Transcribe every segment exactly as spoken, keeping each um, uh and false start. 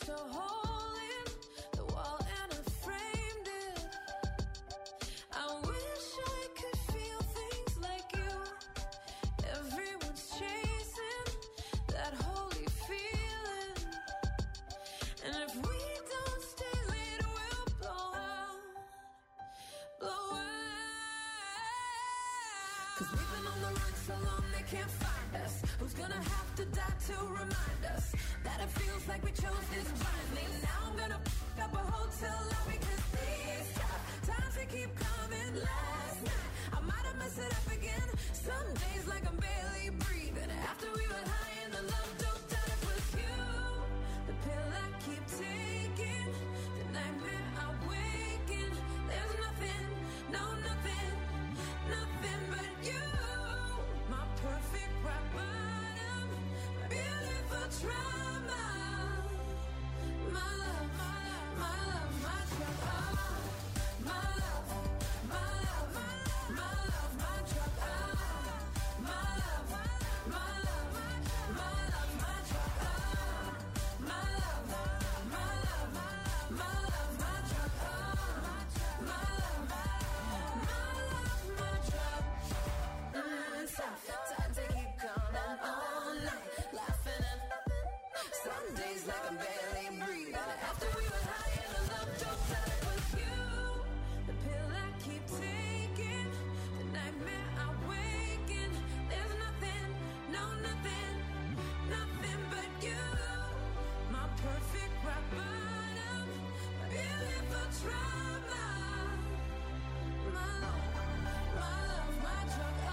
a hole in the wall and I framed it. I wish I could feel things like you. Everyone's chasing that holy feeling, and if we don't stay late, we'll blow out, blow out. Cause we've been on the run so long they can't find us. Who's gonna have to die to remind us that it feels like we chose this blindly? Now I'm gonna f*** up a hotel lobby, cause these times they keep coming. Last night I might have messed it up again. Some days like I'm barely breathing. After we were high and the love doped out, it was you. The pill I keep taking, the nightmare I wake in. There's nothing, no nothing, nothing but you. My perfect rock bottom, my beautiful trauma. My love, my love, my love, my drug. Oh, my love, my love, my love, my drug. Oh, my love, my love, my love, my drug. Oh, my love, my love, my love, my drug. Oh, my love, my love, my drug. Mm, tough times they keep coming all night, laughing at nothing. Some days like I'm barely breathing. After we were high and the love doped out, it was you. The pill I keep taking, the nightmare I wake in. There's nothing, no nothing, nothing but you. My perfect rock bottom, my beautiful trauma. My love, my love, my drug. Oh.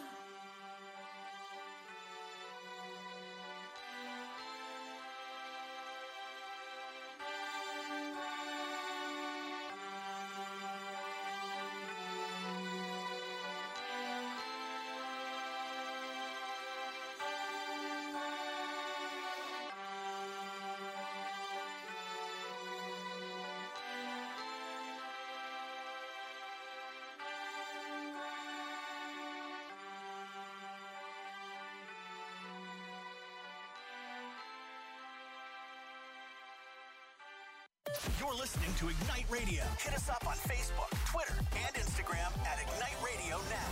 You're listening to Ignite Radio. Hit us up on Facebook, Twitter, and Instagram at Ignite Radio Now.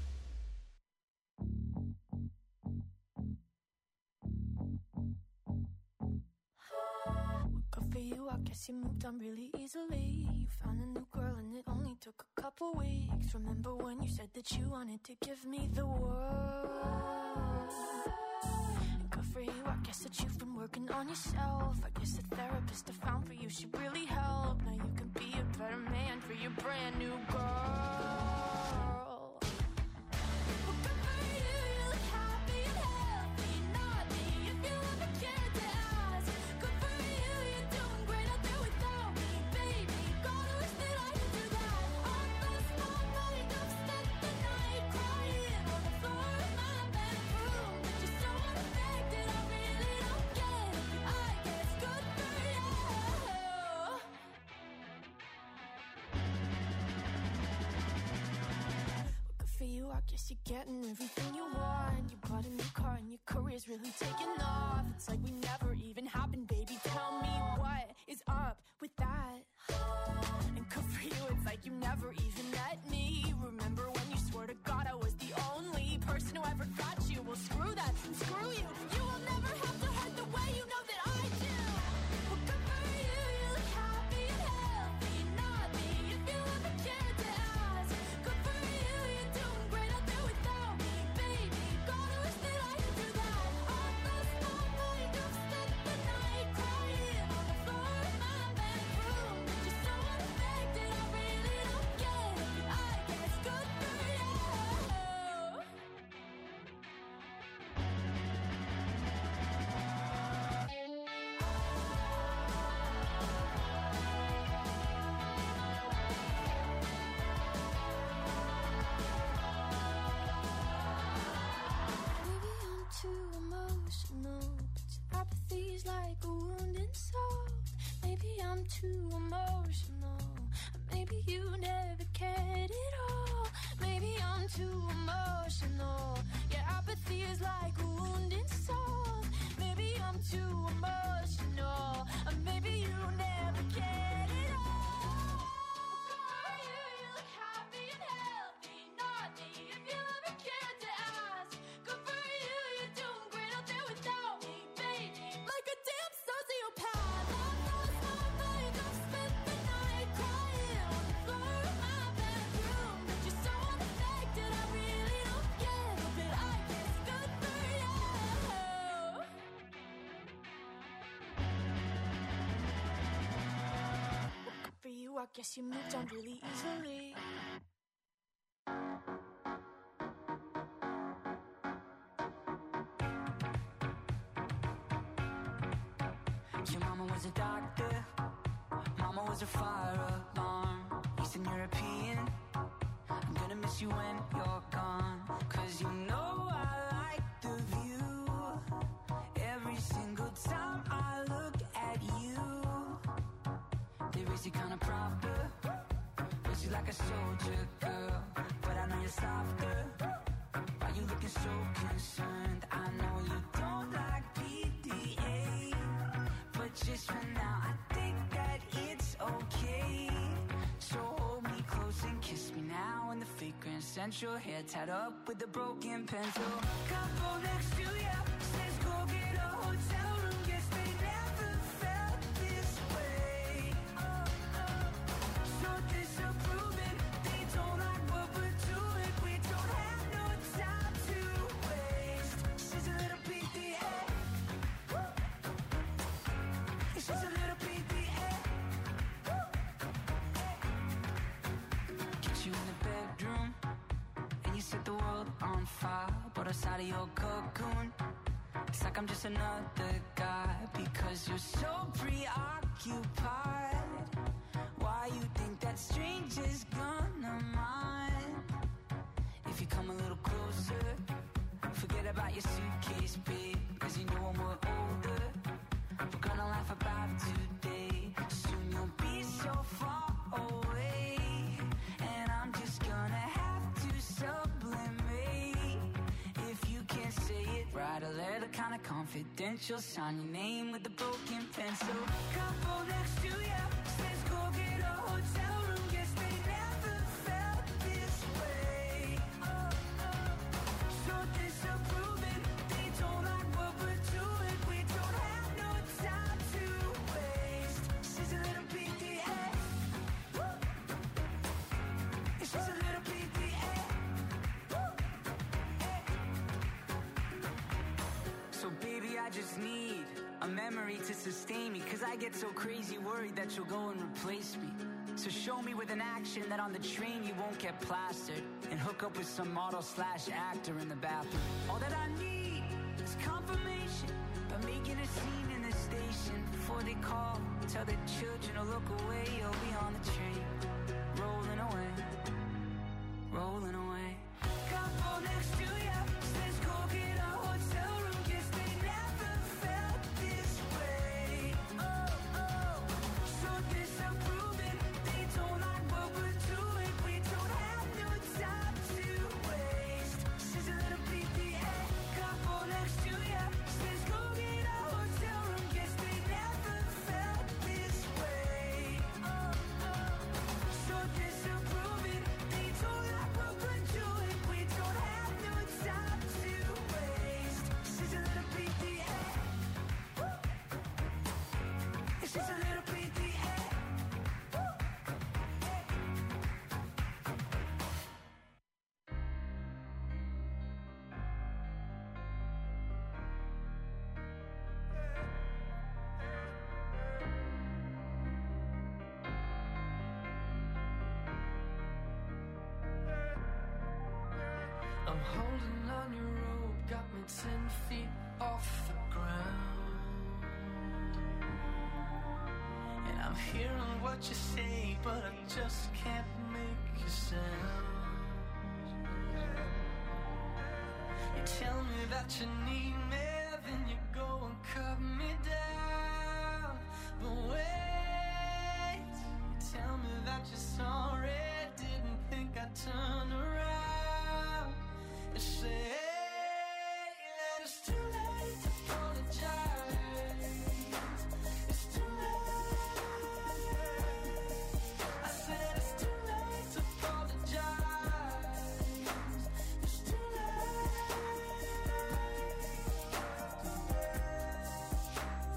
Good for you, I guess you moved on really easily. You found a new girl and it only took a couple weeks. Remember when you said that you wanted to give me the world? And good for you, I guess that you've been working on yourself. I guess the therapist I found for you should really help. Now you can be a better man for your brand new girl. Well, good for you, you look happy and healthy. Not me, if you ever cared to ask. Good for you, you're doing great out there without me, baby. God, I wish that I could do that. I lost my mind, I've spent the night crying on the floor of my bedroom. Just so unaffected, I really don't get it. I guess good for you. Good for you, I guess you're getting everything you want. You bought a new car and your career's really taking off. It's like we never even happened, baby. Tell me what is up with that? And good for you, it's like you never even met me. Remember when you swore to God I was the only person who ever got you? Well, screw that, and screw you. You will never have to hurt the way you know that I do. Well, good for you, you look happy and healthy. Not me, if you ever cared to ask. Good for you, you're doing great out there without me, baby. God, I wish that I could do that. I lost my mind, I've spent the night crying on the floor of my bedroom. Just so unaffected, I really don't get it. I guess good for you. Maybe I'm too emotional, but apathy's like a wounded soul. Maybe I'm too emotional, maybe you never cared at all. Maybe I'm too emotional, yeah, apathy is like a wounded soul. Maybe I'm too emotional, I guess you moved on really easily. Your mama was a doctor, mama was a fire alarm. Eastern European, I'm gonna miss you when you're gone. Cause you know I like the view. Every single time I look at you, they raise you kinda proper, raise you like a soldier girl. But I know you're softer, why you looking so concerned? I know you don't like P D A, but just for now I think that it's okay. So hold me close and kiss me now in the fake Grand Central. Hair tied up with a broken pencil. Couple next to you says go get a hotel room. Guess they never felt this way. So disapproving, they don't like what we're doing. We don't have no time to waste. She's a little P D A. She's a little P D A. Get you in the bedroom and you set the world on fire. But outside of your cocoon, it's like I'm just another guy. Because you're so preoccupied. Why you think that stranger's gonna mind? If you come a little closer, forget about your suitcase, babe. Cause you know when we're older, we're gonna laugh about today. Soon you'll be so far away, and I'm just gonna have to sublimate. If you can't say it, write a letter kinda confidential. Sign your name with a broken pencil. Couple next to you says go get a hotel room. Guess they never felt this way. So disapproving, they don't like what we're doing. We don't have no time to waste. She's a little P D A. She's a little P D A. So baby, I just need a memory to sustain me. Cause I get so crazy worried that you'll go and replace me. So show me with an action that on the train you won't get plastered, and hook up with some model slash actor in the bathroom. All that I need is confirmation by making a scene in the station. Before they call, tell the children to look away. You'll be on the train, rolling away, rolling away. Couple next to you says go get a hotel room. Guess they never felt this way. Oh, oh, so disapproving, they don't like what we're doing. We don't have no time to waste. She's a little P D A. Couple next to you says go get a hotel room. Guess they never felt this way. Oh, oh, so disapproving, they don't like what we're doing. We don't have no time to waste. She's a little P D A. She's a little P D A. I'm holding on your rope, got me ten feet off the ground. And I'm hearing what you say, but I just can't make a sound. You tell me that you need me, then you go and cut me down. But wait, you tell me that you're sorry, didn't think I'd turn around and say that it's too late to apologize. It's too late. I said it's too late to apologize. It's too late.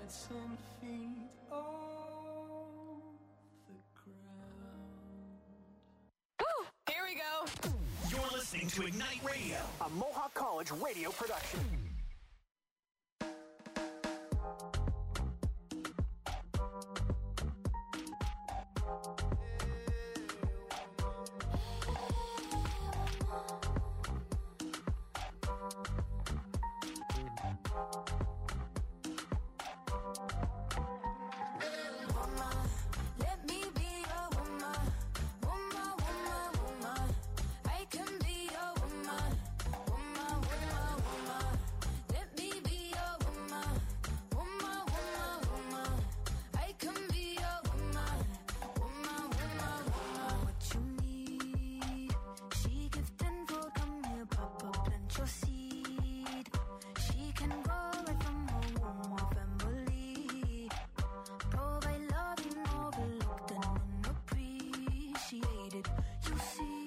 ten feet off the ground. Woo! Here we go. You're listening to Ignite Radio, a Mohawk College radio production. Let me be your woman, woman, woman, woman. I can be your woman, woman, woman, woman. Let me be your woman, woman, woman, woman. I can be your woman, woman, woman, woman. What you need, she give tenfold. Come here, Papa, plant your seed. She can grow right from her womb of family. Provide love and overlooked and unappreciated. You see,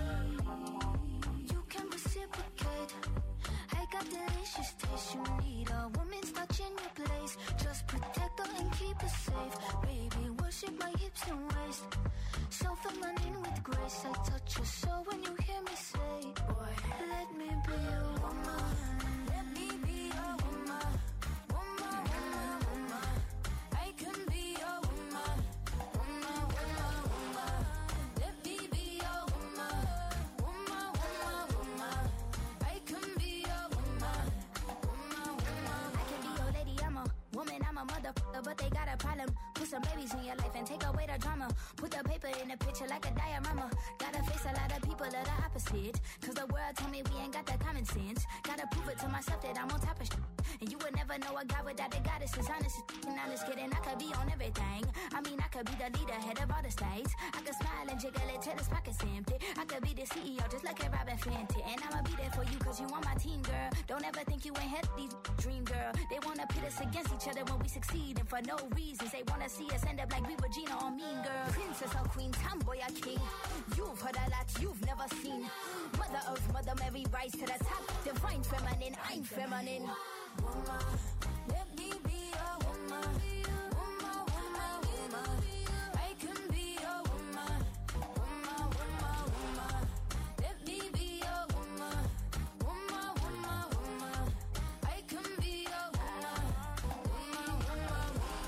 you can reciprocate. I got delicious taste. You need a woman's touch in your place. Just protect her and keep her safe. Baby, worship my hips and waist. So feminine with grace. I touch your soul when you hear me say, boy, let me be your woman. Let me be your woman. Woman, woman, woman. I can be your woman, woman, woman, woman. Let me be your woman, woman, woman, woman. I can be your woman, woman, woman. I can be your lady, I'm a woman, I'm a motherfucker, but they got a problem. Put some babies in your life and take away the drama. Put the paper in the picture like a diorama. Gotta face a lot of people of the opposite. Cause the world told me we ain't got that common sense. Gotta prove it to myself that I'm on top of shit. And you would never know a guy without a goddess. Is honest, and honest kidding. I could be on everything. I mean, I could be the leader, head of all the states. I could smile and jiggle it till his pockets empty. I could be the C E O, just like a Robin Fenty. And I'ma be there for you, cause you on my team, girl. Don't ever think you ain't had these dream, girl. They wanna pit us against each other when we succeed, and for no reasons. They wanna see us end up like we Regina or Mean Girl. Princess or queen, tomboy or king. You've heard a lot you've never seen. Mother Earth, Mother Mary, rise to the top. Divine feminine, I'm feminine. Woman, let me be your woman, woman, woman, woman. I can be your woman, woman, woman, woman. Let me be your woman, woman, woman, woman. I can be your woman, woman, woman,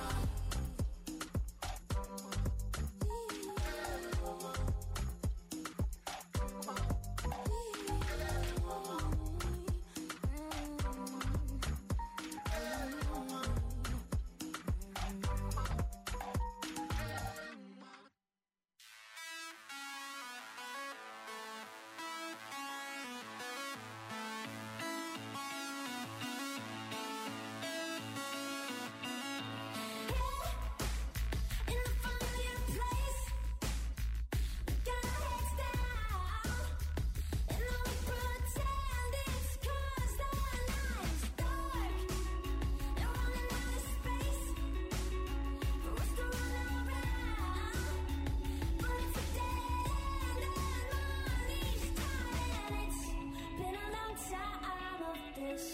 in a familiar place. We got our heads down, and all we pretend is 'cause the night's dark, and running out of space for us to run around. But it's a dead end, and money's tight, and it's been a long time of this.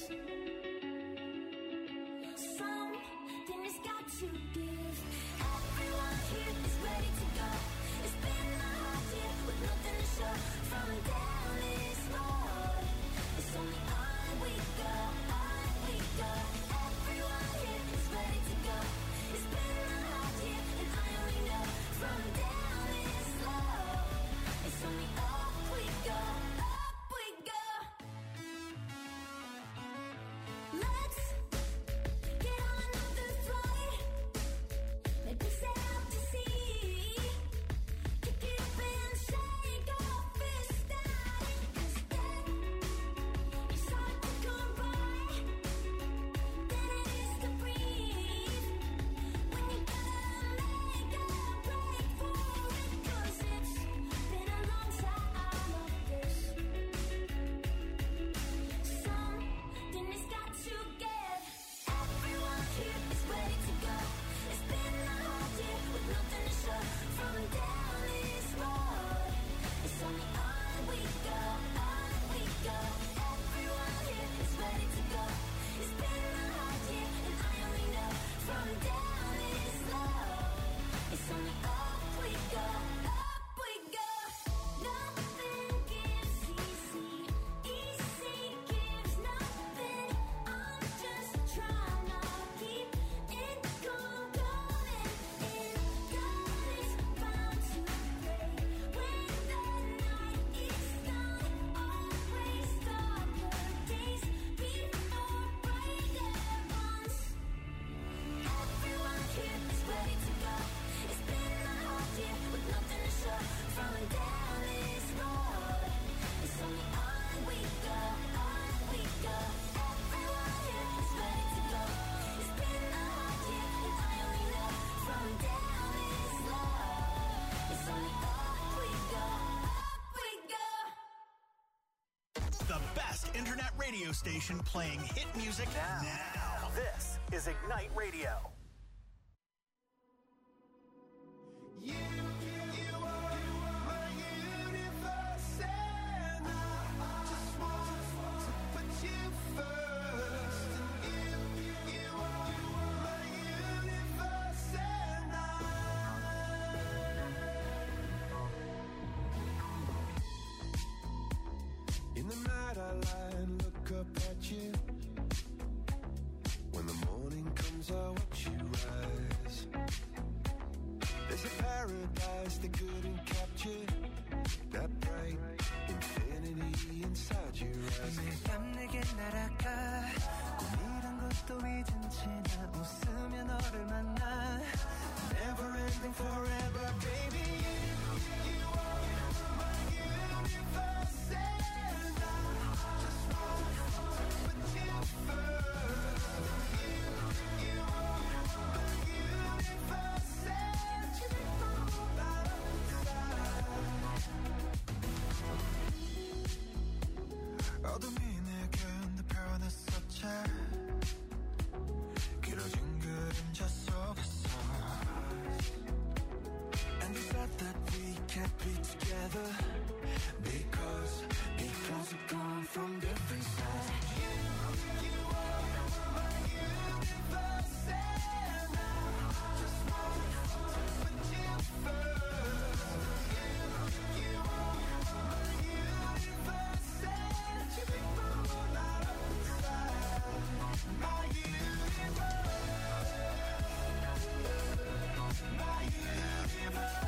Something has got to give. Everyone here is ready to go. It's been a hard year with nothing to show. From down this road, it's only on we go, on we go. Everyone here is ready to go. It's been a hard year, and I only know from down this road, it's only up we go, up we go. Let's get on another flight. Maybe sail out to sea. Kick it up and shake off this static. 'Cause then it's hard to come by. internet radio station playing hit music now. now. This is Ignite Radio. You, you are my universe, and I just want to put you first. And you, you are my universe, and I. In the night I lie and look up at you. When the morning comes, I watch you rise. There's a paradise they couldn't capture. That bright infinity inside your eyes. 매일 밤 내게 날아가. 꿈이란 것도 잊은 채 나 웃으며 너를 만나. Never ending forever, baby. You, you are my universe, and I just want to put you first. You, you are my universe, and you make my whole life inside. 어둠이 내게 내 변했었지. 길어진 그림자 속에서. And you said that we can't be together because because we've gone from different sides. You, you are my universe, and I just want to put you first. You, you are my universe, and you make my whole life inside. My universe, my universe.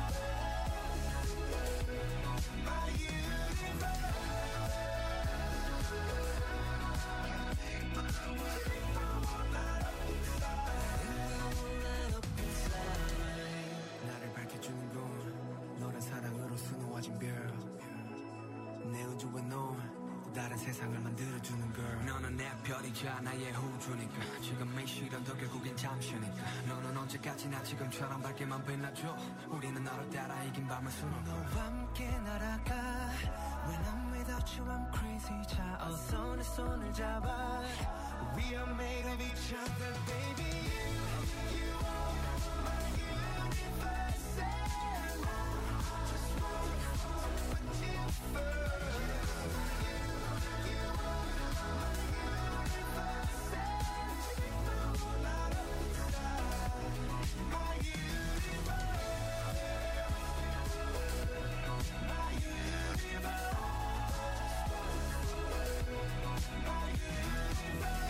나를 밝혀주는 건 너란 사랑으로 수놓아진 별. 내 우주에 넌 다른 세상을 만들어주는 걸. 너는 내 별이자 나의 우주니까. 지금의 시련도 결국엔 잠시니까. 너는 언제까지나 지금처럼 밝게만 빛나줘. 우리는 너를 따라 이긴 밤을 수놓고 너와 함께 날아가. When I'm without you I'm crazy. 자 어서 내 손을 잡아. We are made of each other, baby. You, you are my universe, and I just want to put you first. You, you are my universe, and you make my whole life inside. My universe, my universe, my universe.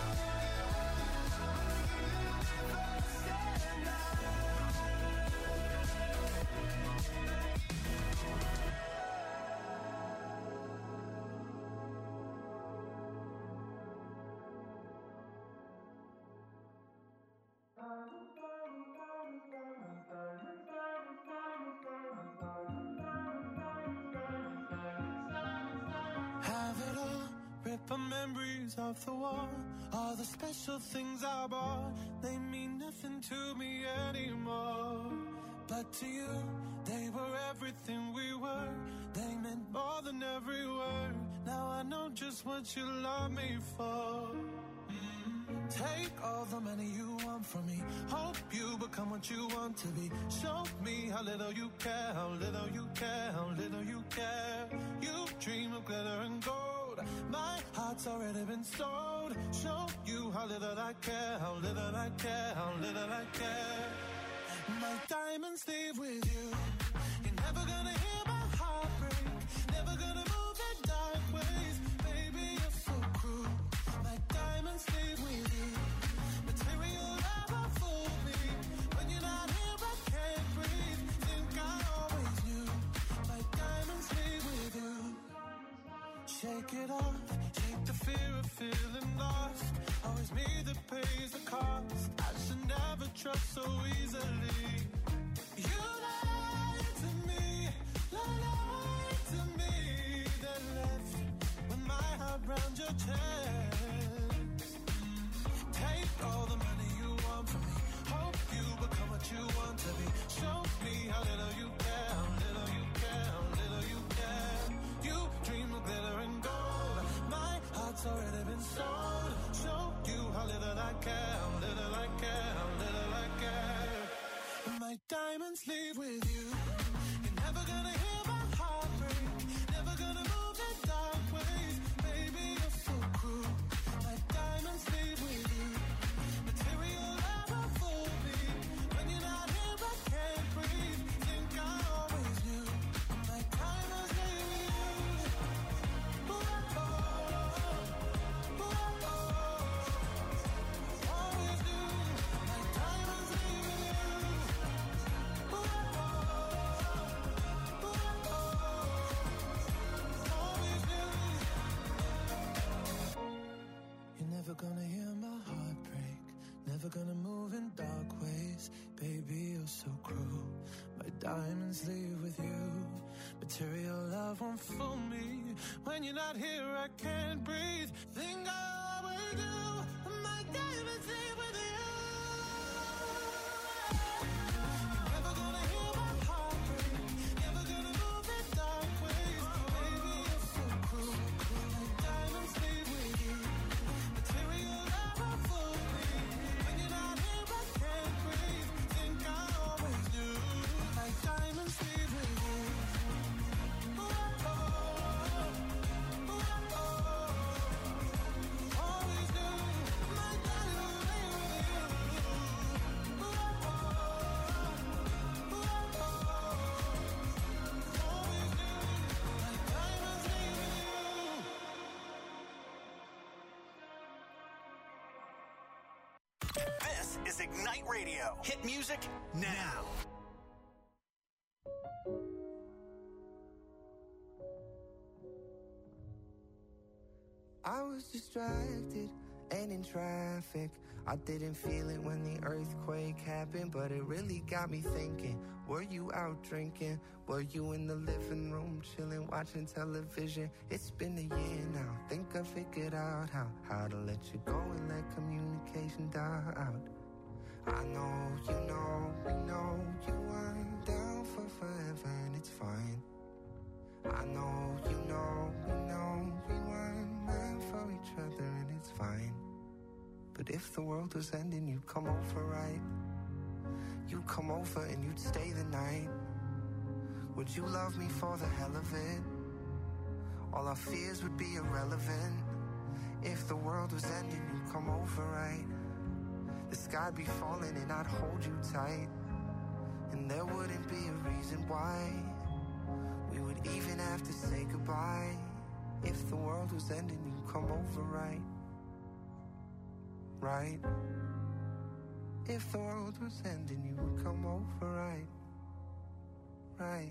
Have it all, rip the memories off the wall. All the special things I bought, they mean nothing to me anymore. But to you, they were everything we were. They meant more than every word. Now I know just what you love me for. Mm. Take all the money you want from me. Hope you become what you want to be. Show me how little you care, how little you care, how little you care. You dream of glitter and gold. My heart's already been sold. Show you how little I care, how little I care, how little I care. My diamonds leave with you. You're never gonna hear my heart break. Never gonna move in dark ways. Baby, you're so cruel. My diamonds leave with you. Material never fooled me. When you're not here, I can't breathe. Think I always knew. My diamonds leave with you. Shake it off. Shake the fear of feeling lost. Always me that pays the cost. I should never trust so easily. You lied to me, lied to me. Then left with my heart round your chest. Take all the money you want from me. Hope you become what you want to be. Show me how little you care, how little you care, how little you care. You dream of glitter and gold. My hear my heart break. Never gonna move in dark ways. Baby, you're so cruel. My diamonds leave with you. Material love won't fool me. When you're not here, I can't breathe. Think I always do. My diamonds leave with you. You're never gonna hear my heart break. Never gonna move in dark ways. Baby, you're so cruel. My diamonds leave with you. Material love won't fool me. When you're not here, I can't breathe. Think I always do. My diamonds leave with you. This is Ignite Radio. Hit music now. I was distracted and in traffic. I didn't feel it when the earthquake happened, but it really got me thinking. Were you out drinking? Were you in the living room chilling, watching television? It's been a year now. Think I figured out how, how to let you go and let communication die out. I know, you know, we know you weren't down for forever and it's fine. I know, you know, we know we weren't meant for each other and it's fine. But if the world was ending, you'd come over, right? You'd come over and you'd stay the night. Would you love me for the hell of it? All our fears would be irrelevant. If the world was ending, you'd come over, right? The sky'd be falling and I'd hold you tight. And there wouldn't be a reason why we would even have to say goodbye. If the world was ending, you'd come over, right? Right? If the world was ending, you would come over, right? Right?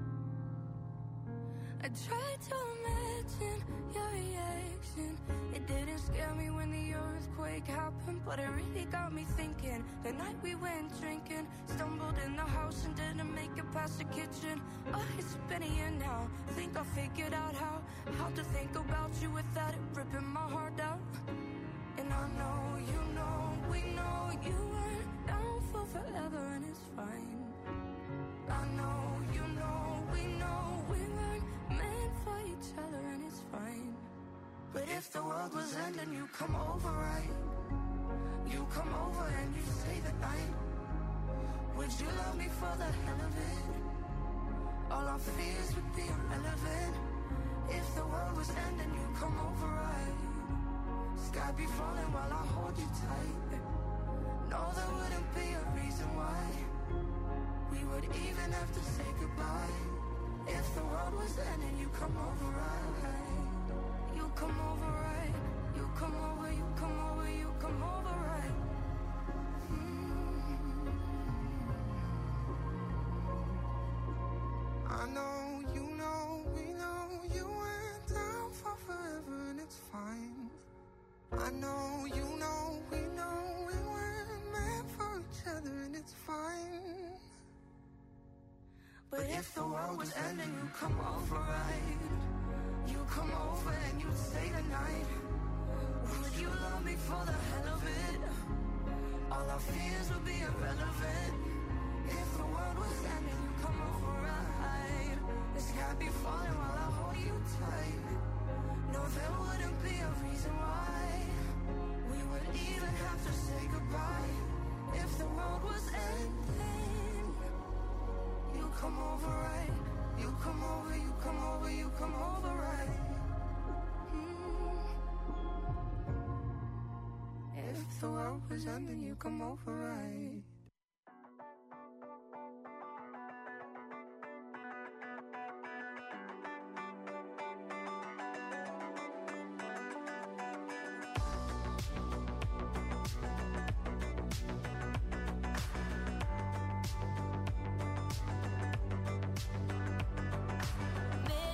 I tried to imagine your reaction. It didn't scare me when the earthquake happened, but it really got me thinking. The night we went drinking, stumbled in the house and didn't make it past the kitchen. Oh, it's been a year now. Think I figured out how How to think about you without it ripping my heart out. And I know, you know, we know you weren't down for forever and it's fine. I know, you know, we know we weren't meant for each other and it's fine. But if the world was ending, you come over, right? You come over and you stay the night. Would you love me for the hell of it? All our fears would be irrelevant. If the world was ending, you come over, right? Sky be falling while I hold you tight. No, there wouldn't be a reason why we would even have to say goodbye. If the world was ending, you come over, right? You come over, right? You come over, you come over, you come over, right? Mm. I know, you know, we know you went down for forever and it's fine. I know, you know, we know we weren't meant for each other and it's fine. But if the world was ending, you come over, right? You come over and you'd stay the night. Would you love me for the hell of it? All our fears would be irrelevant. If the world was ending, you come over, right? The sky be falling while I hold you tight. No, there wouldn't be a reason why we would even have to say goodbye. If the world was ending, you come over, right? You come over, you come over, you come over, right? Mm. If the world was ending, you come over, right?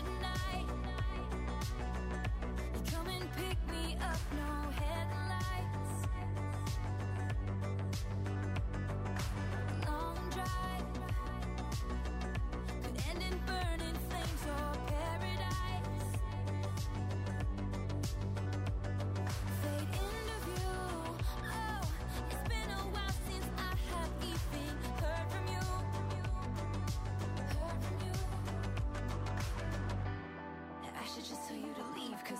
Midnight, you come and pick me up, no headlights.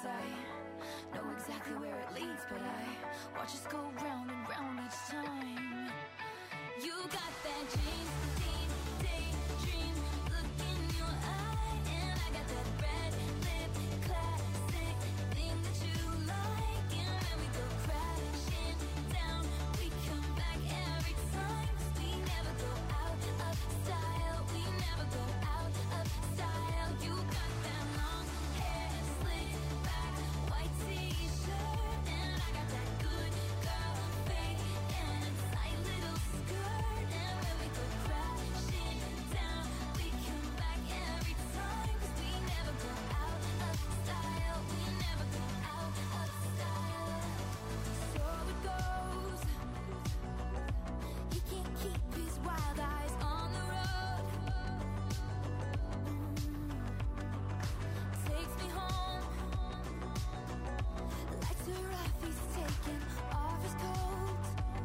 I know exactly where it leads, but I watch us go round and round each time. You got that dream, deep, daydream look in your eye, and I got that red lip classic thing that you like. And when we go crashing down, we come back every time. 'Cause we never go out of style, we never go out of style. You got that long hair slicked back, white t-shirt, and I got that good girl fade and a tight little skirt. And when we go crashing down, we come back every time. 'Cause we never go out of style, we never go out of style. So it goes. He can't keep his wild eyes on the road. Takes me home. Lights are off, he's taking off his coat.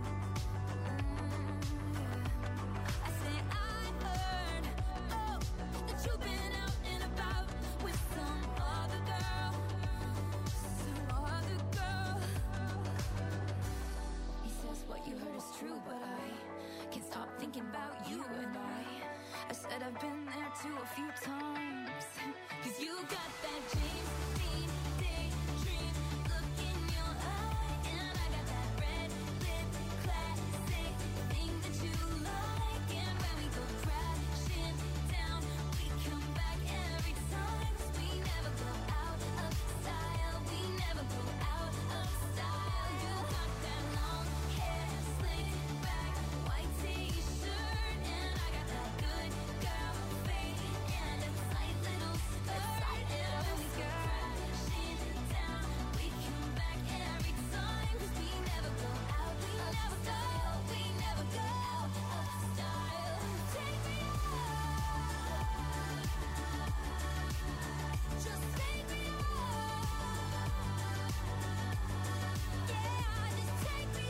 I say I heard, oh, that you've been out and about with some other girl, some other girl. He says what you heard is true, but I can't stop thinking about you and I. I said I've been there too a few times. 'Cause you got that James Dean daydream look in your eye, and I got that red lip classic thing that you like. And when we go crashing down, we come back every time. 'Cause we never go out of style, we never go out of style. You got that long hair slicked back, white t-shirt, and I got that good girl fade and a tight little skirt. And when we go crashing down, we come back every time. 'Cause we never go out of style, we never go out of style. Take me out, just take me out. Yeah, just take me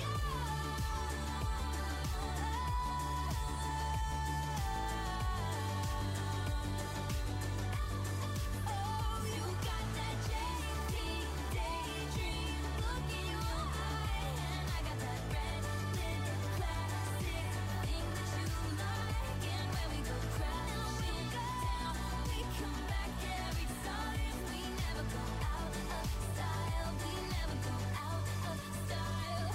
out. Oh, you got that James Dean daydream look in your eye, and I got that red lip classic thing that you like. And when we go crashing down, we come back every time. We never go out of style, we never go out of style.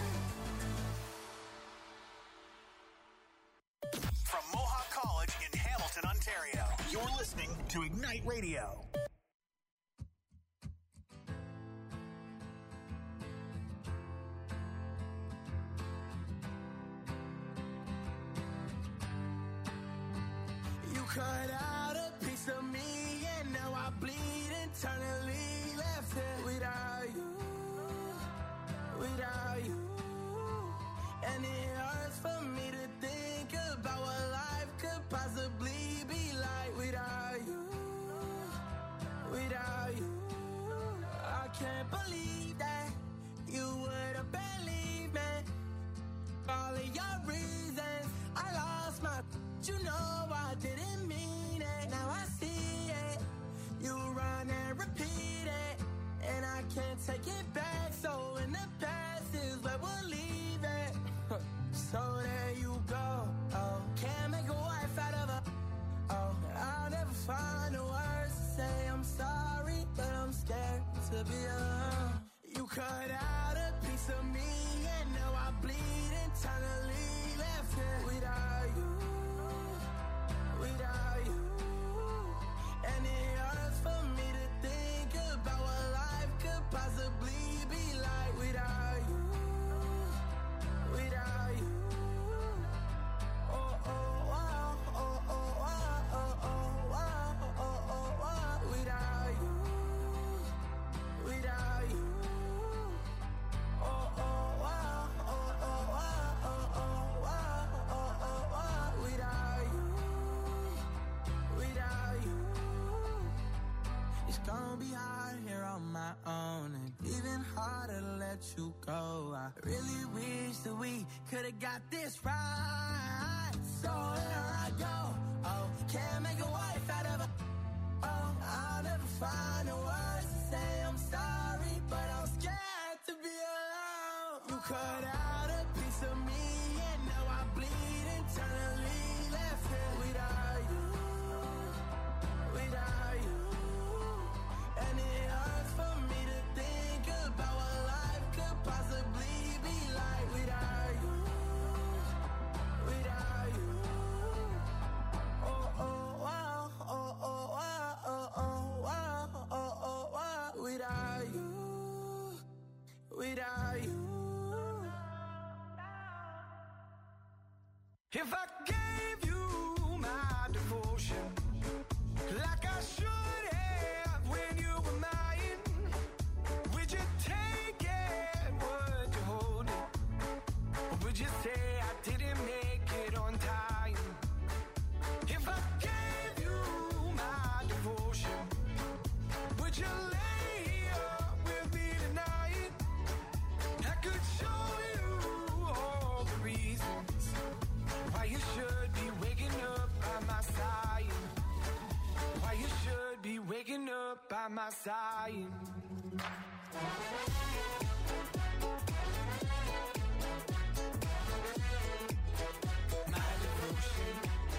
From Mohawk College in Hamilton, Ontario, you're listening to Ignite Radio. You cut out a piece of me, and now I bleed internally. Left here without you, without you. And it hurts for me to think about what life could possibly be like without you, without you. I can't believe that you would have believed me. All of your reasons, I lost my. You know I didn't mean it. Now I see it. You run and repeat it, and I can't take it back. So in the past is where we'll leave it. So there you go. Oh, can't make a wife out of a. Oh, I'll never find the words to say I'm sorry, but I'm scared to be alone. You cut out a piece of me, and now I bleed internally. Left here without you, without you. And it hurts for me to think about what life could possibly be like without you, without you. Oh, oh, wow, oh, oh, wow, oh, oh, wow, oh, oh, wow. Without you, without you. Oh, oh, wow, oh, oh, wow, oh, oh, wow, oh, oh, wow. Without you, without you. It's gonna be hard here on my own, and even harder to let you go. I really wish that we could've got this right. So here I go. Oh, can't make a wife out of a. Oh, I'll never find the words to say I'm sorry, but I'm scared to be alone. You cut out a piece of me, and now I bleed internally. Left here without you, without you. And it hurts for me to think about what life could possibly be like without you, without you. Oh, oh, wow, oh, oh, wow, oh, oh, wow, oh, oh, wow. Without you, without you. If I gave you my devotion, like I should have when you were mine, would you take it? Would you hold it? Or would you say I didn't make it on time? If I gave you my devotion, would you lay up with me tonight? I could show you all the reasons why you should be waking up by my side. Why you should be waking up by my side. My devotion.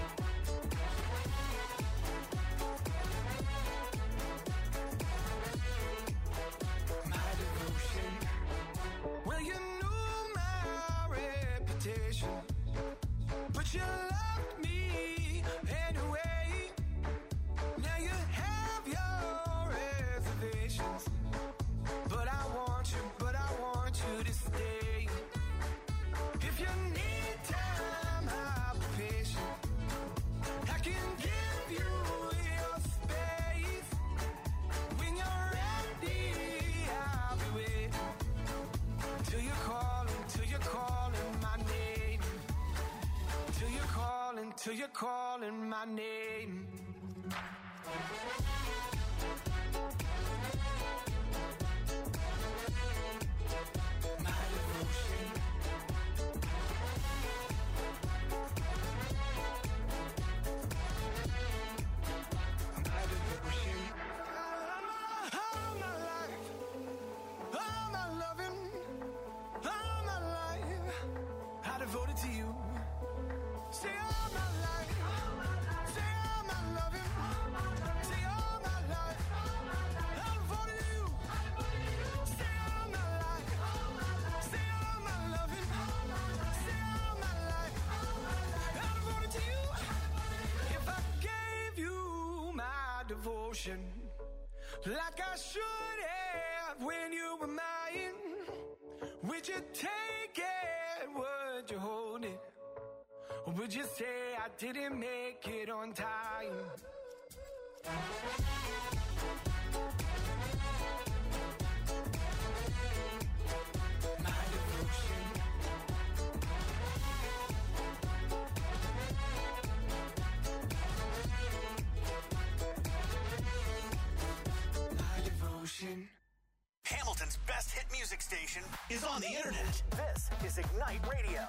My devotion. Well, you knew my reputation, but you loved me anyway. Now you have your reservations, but I want you, but I want you to stay. If you need time, I'll be patient. I can give you your space. When you're ready, I'll be waiting till you're calling, till you're calling my name. Till you're calling, till you're calling my name. My devotion. My devotion. All my life, all my loving, all my life, I devoted to you. Say all my life, say all my loving, say all my life, I devoted to you. Say all my life, say all my loving, say all my life, I devoted to you. If I gave you my devotion, like I should have when you were mine, would you take it? Would you hold it? Or would you say I didn't make it on time? My devotion. My devotion. Hamilton's best hit music station is on the internet. This is Ignite Radio.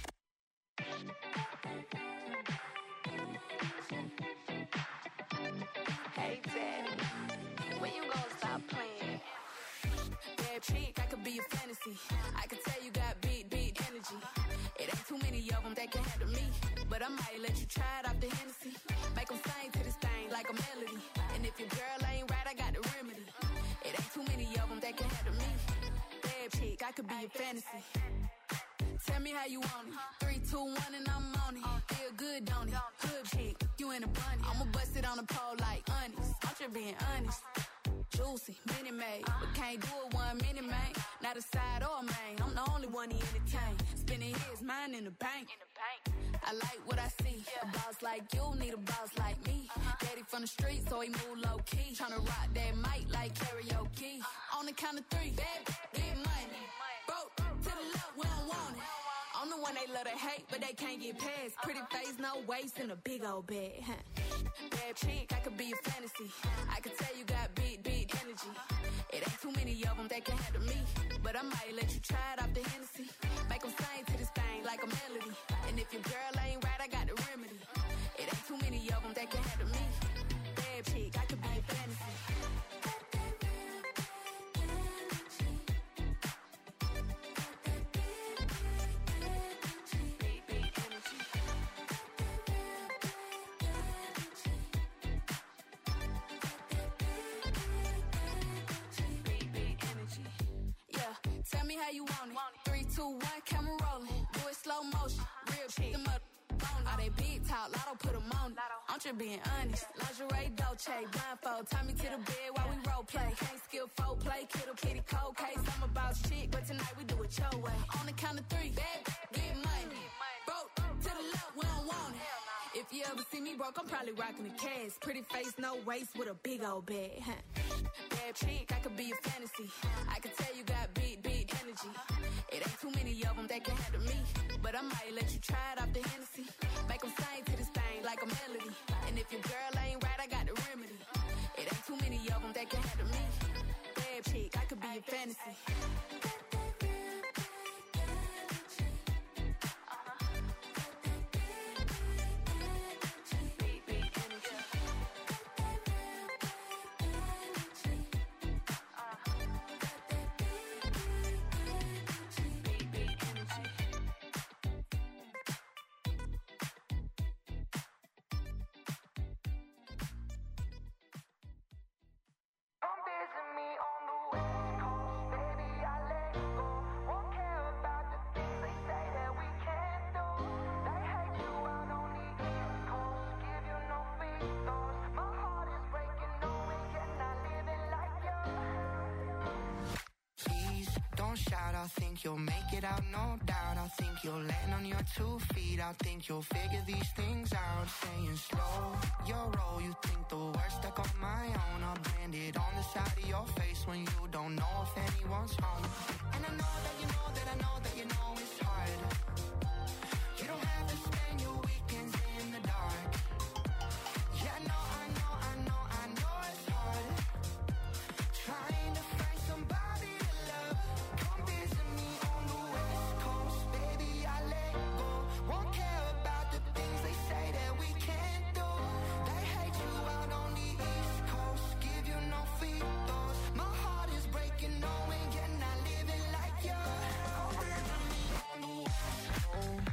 Hey, Daddy, when you gonna stop playing? Bad chick, I could be a fantasy. I could tell you got big, big energy. It ain't too many of them that can handle me. But I might let you try it off the Hennessy. Make them sing to this thing like a melody. And if your girl ain't right, I got the remedy. It ain't too many of them that can handle me. Bad chick, I could be a fantasy. Tell me how you want it. Three, two, one, and I'm on it. Feel good, don't it? Hood chick, you in a bunny. I'ma bust it on the pole like honest. I'm just being honest. Juicy, mini made, but can't do it one minute, man. Not a side or a main. I'm the only one he entertain. Spinning his mind in the bank. I like what I see. A boss like you need a boss like me. Daddy from the street, so he move low key. Tryna rock that mic like karaoke. On the count of three, bad, get money. Broke to the left, we don't want it. I'm the one they love to hate, but they can't get past. Pretty face, no waist, and a big old bag. Bad chick, I could be a fantasy. I could tell you got big, big energy. It ain't too many of them that can handle me. But I might let you try it off the Hennessy. Make them sing to this thing like a melody. And if your girl ain't right, I got the remedy. It ain't too many of them that can handle me. Bad chick, I could be how you want it. Three, two, one, camera rolling. Do it slow motion. Real shit. Them up on all they big talk. Lotto put them on it. I'm just being honest. Lingerie, Dolce, blindfold. Tie me to the bed while we role play. Can't skill folk play. Kittle kitty cold case. I'm about shit, but tonight we do it your way. On the count of three, bad, get money. Broke to the left, we don't want it. If you ever see me broke, I'm probably rocking a cast. Pretty face, no waist, with a big old bag. Huh. Bad chick, I could be a fantasy. I could tell you got big, big energy. It ain't too many of them that can handle me. But I might let you try it off the Hennessy. Make them sing to this thing like a melody. And if your girl ain't right, I got the remedy. It ain't too many of them that can handle me. Bad chick, I could be a fantasy. Shout, I think you'll make it out, no doubt. I think you'll land on your two feet. I think you'll figure these things out. Saying slow, your roll. You think the worst stuck on my own. I'll brand it on the side of your face when you don't know if anyone's home. And I know that you know that I know that you know it's hard. You don't have to spend your weekends in the dark. Yeah, I know, I know, I know, I know it's hard. Trying to find somebody to love. Come visit me on the West Coast, baby, I let go. Won't care about the things they say that we can't do. They hate you out on the East Coast, give you no free throws. My heart is breaking, knowing you're not living like you. Come visit me on the West Coast.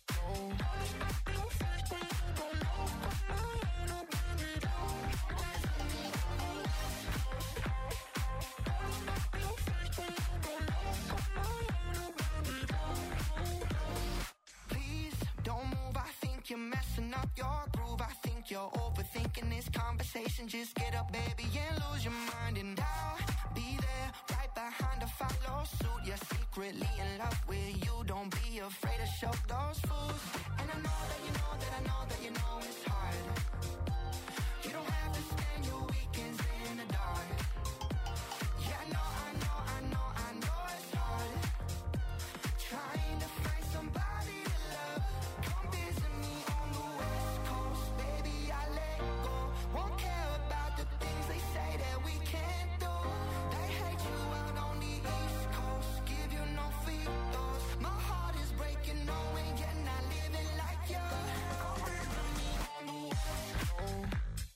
Please don't move, I think you're messing up your groove. I think you're overthinking this conversation. Just get up, baby, and lose your mind. And I'll be there, right behind to follow suit. You're secretly in love with you. Don't be afraid to show those fools. And I know that you know that I know that you know it's hard. You don't have to spend your weekends in the dark. Yeah, I know, I know, I know, I know it's hard. Trying to find somebody to love. Come visit me on the West Coast, baby, I let go. Won't care about the things they say that we can't do. They hate you out on the East Coast, give you no free throws. My heart is breaking, knowing you're not living like you. Come visit me on the West Coast.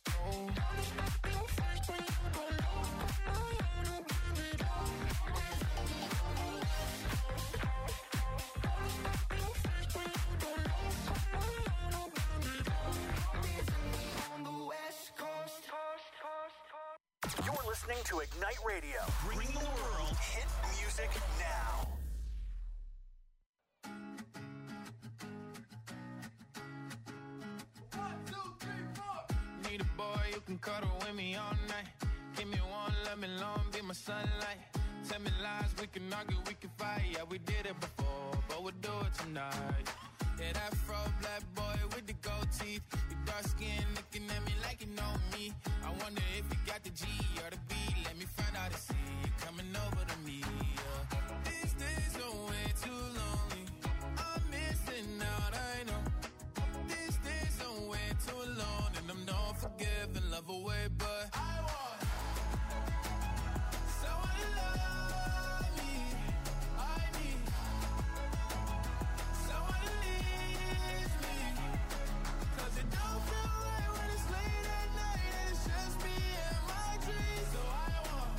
You're listening to Ignite Radio, bringing the world hit music now. Need a boy you can cuddle with me all night. Give me one, let me long, be my sunlight. Tell me lies, we can argue, we can fight. Yeah, we did it before, but we'll do it tonight. Yeah, that fro black boy with the gold teeth. Your dark skin looking at me like you know me. I wonder if you got the G or the B. Let me find out and see you coming over to me. Yeah. These days are way too lonely. I'm missing out, I know. These days are way too alone, and I'm not forgiving, love away, but I want someone to love me. I need someone to leave me, 'cause it don't feel right when it's late at night and it's just me and my dreams. So I want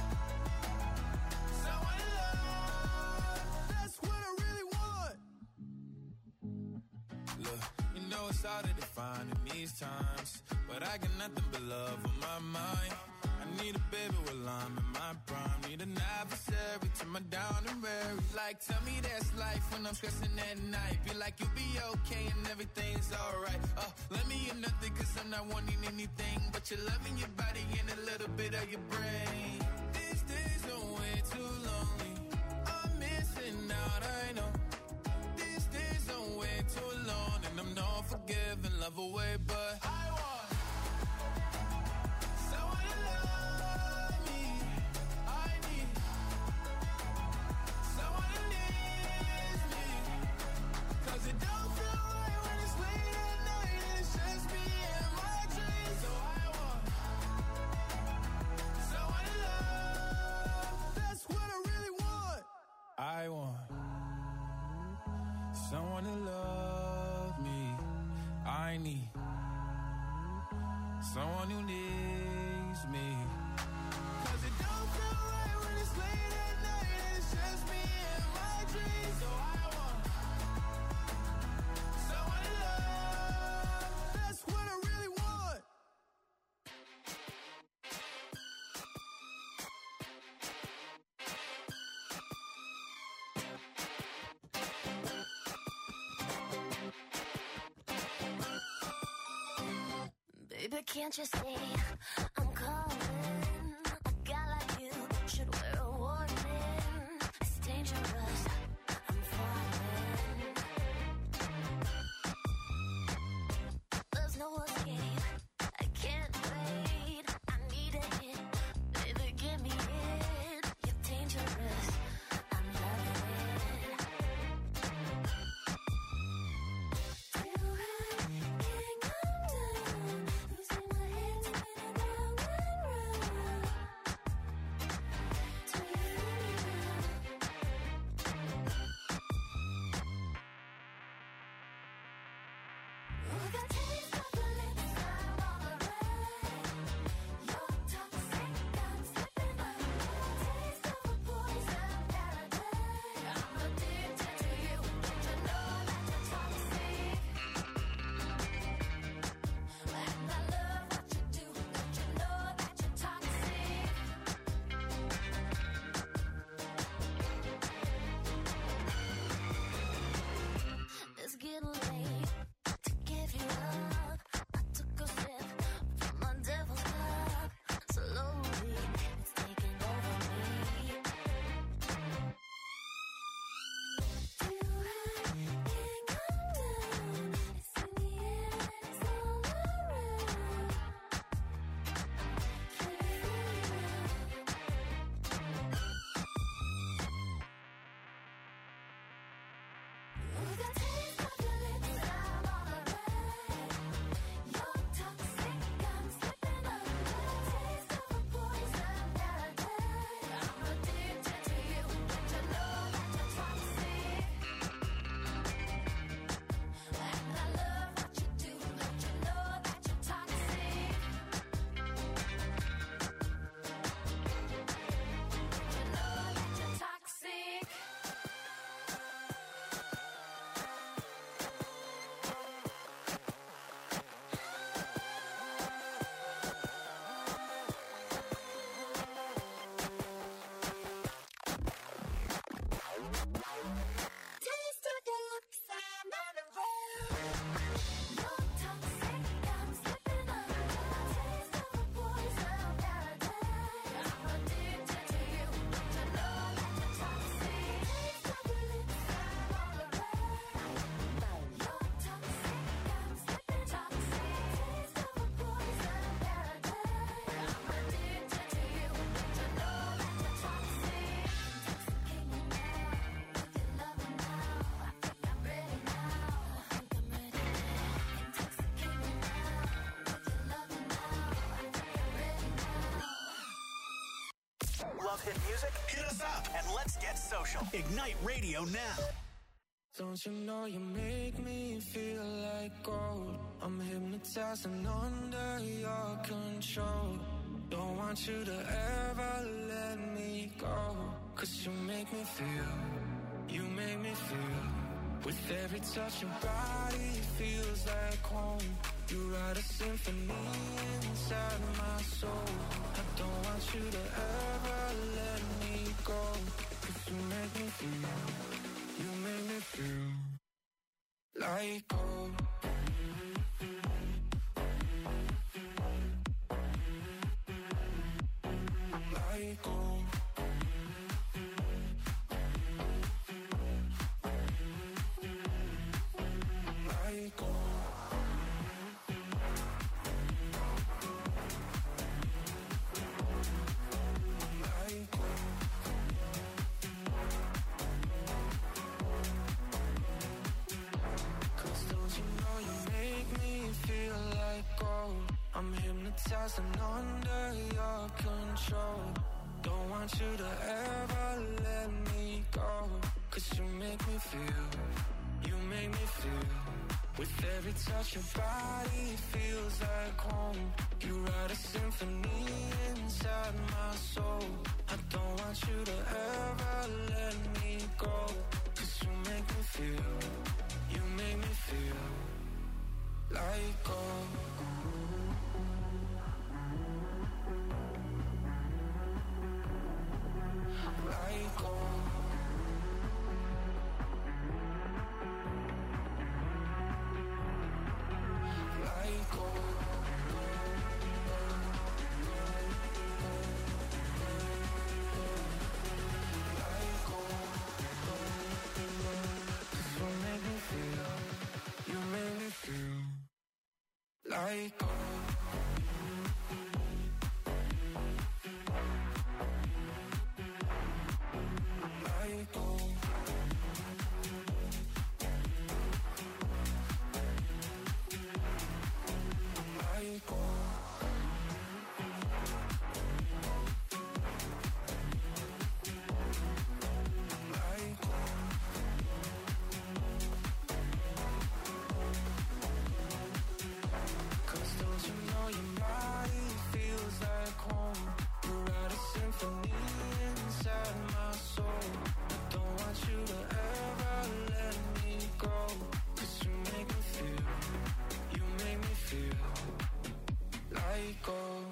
someone to love. That's what I really want. Look, you know it's hard to define in these times, but I got nothing but love on my mind. I need a baby while I'm in my prime. Need an adversary to my down and weary. Like, tell me that's life when I'm stressing at night. Be like, you'll be okay and everything's alright. Uh, let me in nothing cause I'm not wanting anything but your love in your body and a little bit of your brain. These days are way too lonely. I'm missing out, I know. These days are way too long and I'm not forgiving, love away, but I want someone to love me. I need someone who needs me. Cause it don't feel right when it's late at night and it's just me and my dreams. So I want someone to love. That's what I really want. I want someone to love me. I need someone who needs me. Cause it don't feel right when it's late at night and it's just me and my dreams. So I want someone to love. That's what I really want. Baby, can't you see I'm calling? A guy like you should wear a warning. It's dangerous, I'm falling. There's no escape, I can't wait. I need a hit, baby, give me it. You're dangerous, I'm loving it. Too high, can't come down. Losing my head, spinning round and round. Do you Oh, the taste of your lips, I'm on the ride. You're toxic, I'm slipping up. Taste of a poison paradise. I'm addicted to you. Don't you know that you're toxic? And I love what you do. Don't you know that you're toxic? It's getting late to give you up. I took a sip from my devil's cup. Slowly, it's taking over me. Too high, can't come down. It's in the air, it's all around. Can you feel Oh, the taste of your lips, I'm on the ride. You're toxic, I'm slipping up. Taste of a poison paradise. I'm addicted to you. Don't you know that you're toxic? And I love what you do. Don't you know that you're toxic? Don't you know that you're toxic? Taste of your lips, I'm on the road. You're toxic, I'm slipping up. Taste of a poison paradise. I'm addicted to you. Don't you know that you're toxic? Taste of your lips, I'm on the road. You're toxic, I'm slipping toxic. Taste of a poison paradise. I'm addicted to you. Don't you know that you're toxic? Intoxicating me now with your loving now. I think I'm ready now. I think I'm ready. Intoxicating me now with your loving now. I think I'm ready now. Love hit music? Hit us up and let's get social. Ignite Radio now. Don't you know you make me feel like gold? I'm hypnotized and under your control. Don't want you to ever let me go. Cause you make me feel, you make me feel With every touch your body feels like home. You write a symphony inside my soul. I don't want you to ever let me go. 'Cause you make me feel, you make me feel like gold. Like gold. Like gold. Like gold. Cause don't you know you make me feel like gold. I'm hypnotized and under your control. Don't want you to ever let me go. Cause you make me feel, you make me feel. With every touch your body feels like home. You write a symphony inside my soul. I don't want you to ever let me go. Cause you make me feel, you make me feel like gold. Like gold. Like gold. Like gold. 'Cause you make me feel, you make me feel like gold. Like gold. Like gold. Like gold. Cause don't you know your body feels like home. You write a symphony inside my soul. I don't want you to ever let me go. Cause you make me feel, you make me feel like gold.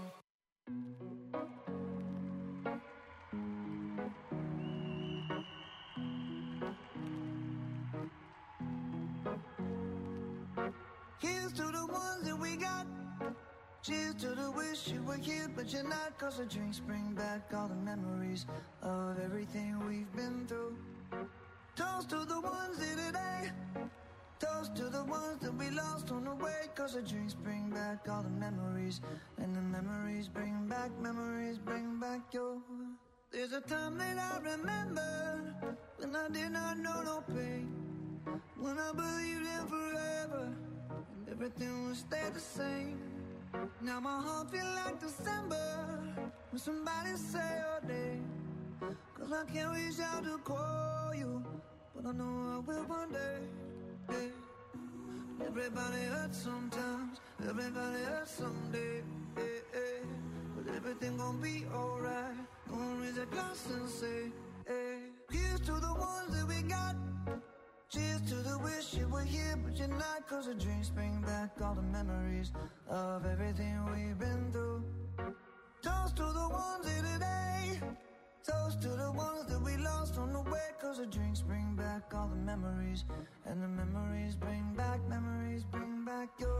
Here's to the ones that we got. Cheers to the wish you were here, but you're not. 'Cause the drinks bring back all the memories of everything we've been through. Toast to the ones here today. Toast to the ones that we lost on the way. 'Cause the drinks bring back all the memories. And the memories bring back, memories bring back your. There's a time that I remember when I did not know no pain. When I believed in forever and everything would stay the same. Now my heart feel like December when somebody say your name. 'Cause I can't reach out to call you, but I know I will one day. Hey. Everybody hurts sometimes, everybody hurts someday. Hey, hey. But everything gon' be alright. Gonna raise a glass and say, hey. Here's to the ones that we got. Cheers to the wish you were here, but you're not. 'Cause the drinks bring back all the memories of everything we've been through. Toast to the ones here today. Toast to the ones that we lost on the way. 'Cause the drinks bring back all the memories. And the memories bring back, memories bring back your.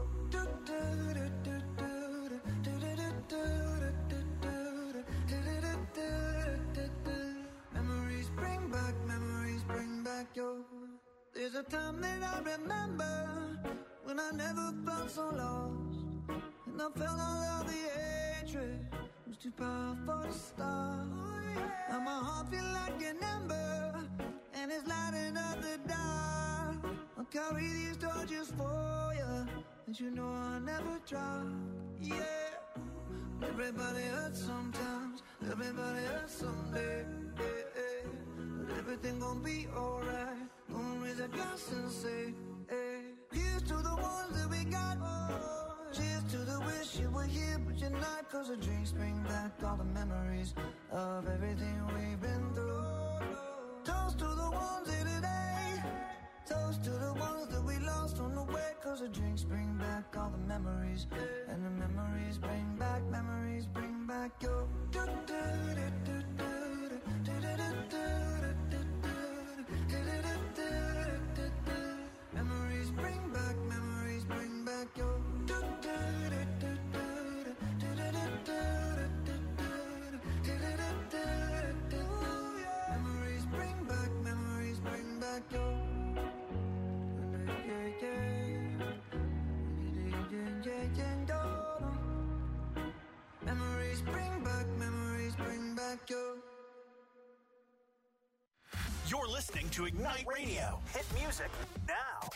Memories bring back, memories bring back your. There's a time that I remember when I never felt so lost. And I felt all of the hatred was too powerful to stop. Now my heart feel like an ember and it's lighting up the dark. I'll carry these torches for you, and you know I'll never drop. Yeah. Everybody hurts sometimes, everybody hurts someday. Yeah, yeah. But everything gon' be alright. Gonna raise a glass and say, hey. Here's to the ones that we got. Cheers to the wish you were here, but you're not. 'Cause the drinks bring back all the memories of everything we've been through. Toast to the ones here today. Toast to the ones that we lost on the way, cause the drinks bring back all the memories. And the memories bring back, memories bring back your memories bring back, memories bring back your memories bring back, memories bring back your memories bring back, memories bring back your. You're listening to Ignite Radio. Hit music now.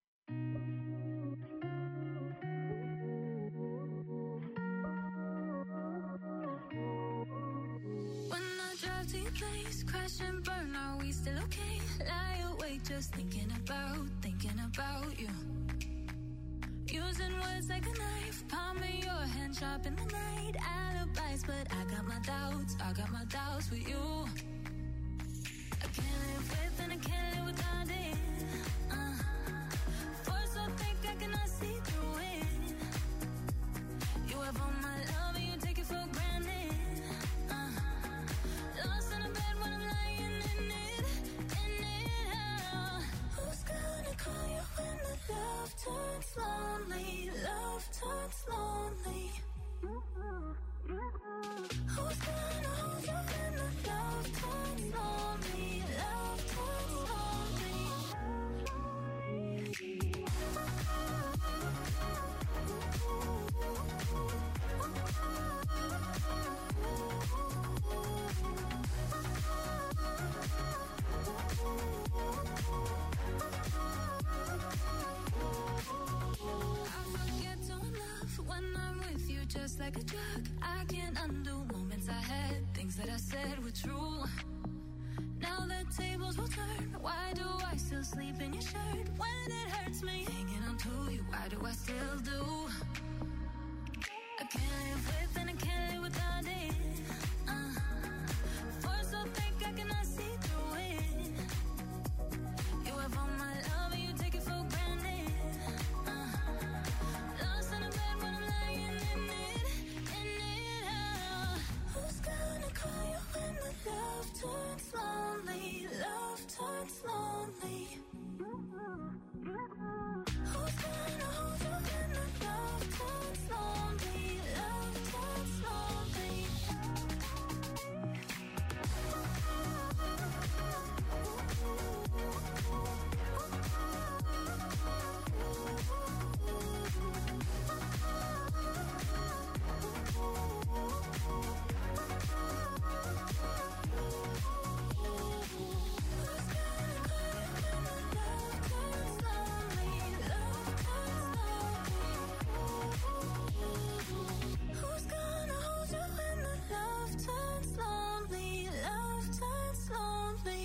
When I drive to your place, crash and burn, are we still okay? Lie awake just thinking about, thinking about you. Using words like a knife, palming your hand, sharp in the night. Alibis, but I got my doubts, I got my doubts with you. I can't live with and I can't live without it. Uh, force so thick I cannot see through it. You have all my love and you take it for granted. Uh, lost in a bed when I'm lying in it, in it. Uh, who's gonna call you when the love turns lonely? Love turns lonely. Who's gonna hold you when the love turns lonely? Love turns lonely. I forget to love when I'm with you, just like a drug. I can't undo moments I had, things that I said were true. Now the tables will turn. Why do I still sleep in your shirt when it hurts me? Hanging on to you, why do I still do? I can't live with and I can't live without it. Uh, force so thick I cannot see through it. You have all my love and you take it for granted. Uh, lost in a bed when I'm lying in it, in it. Uh, who's gonna call you when the love turns lonely? Love turns lonely. Who's gonna hold you when the love turns lonely? Love turns lonely. Who's gonna hold you when the love turns lonely? Love turns lonely.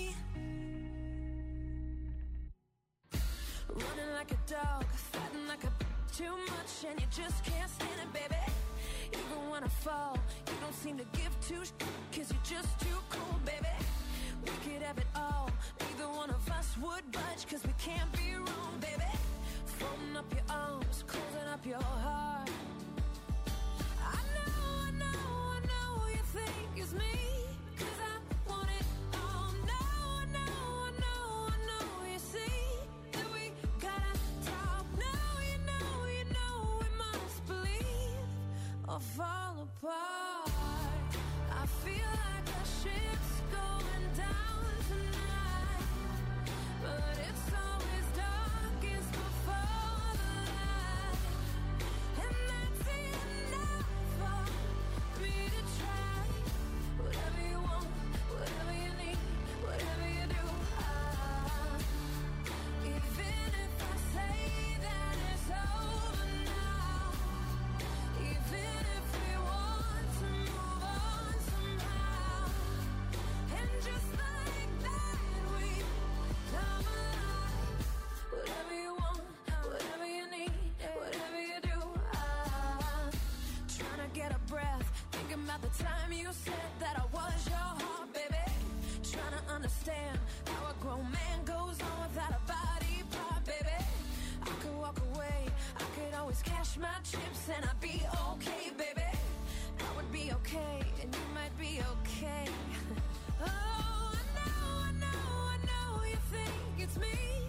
Running like a dog, fighting like a too much, and you just can't stand it, baby. Even when I fall, you don't seem to give two sh- cause you're just too cool, baby. We could have it all, neither one of us would budge, cause we can't be wrong, baby. Folding up your arms, closing up your heart. I know, I know, I know you think it's me, cause I want it all. No, I know, I know, I know you see that we gotta talk. No, you know, you know we must believe or fall apart. I feel like our ship's going down tonight, but it's always darkest before the light, and that's enough for me to try. Whatever you want, whatever you need, whatever you do. Ah, even if I say that it's over now, even if we want to move on somehow, and just like that we come alive. Whatever you want, whatever you need, whatever you do. Ah, trying to get a breath, thinking about the time you said that I was your heart, baby. Trying to understand how a grown man goes on without a body, it's me.